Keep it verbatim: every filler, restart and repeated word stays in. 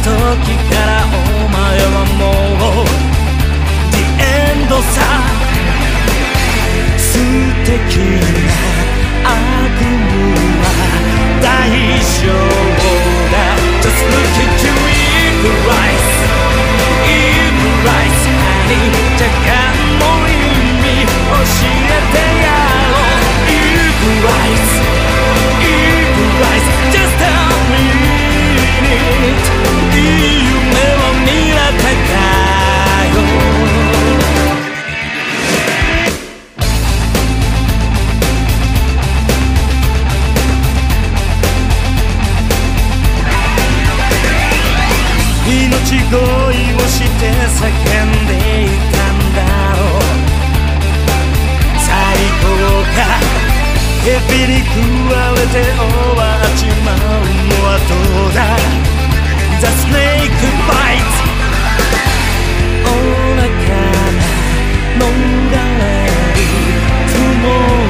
時からお前はもう The End さ。素敵な悪夢は大丈夫だ。 Just look at your evil eyes, evil eyes, honey。 若干の意味教えてやろう。 Evil eyes, evil eyes, just a minute。 いい夢を見られたかよ。命乞いをして叫んでいたんだろう。最高か蛇に食われて終わっちまうのはどうだ。 The snake bites。 愚かな逃れるつもり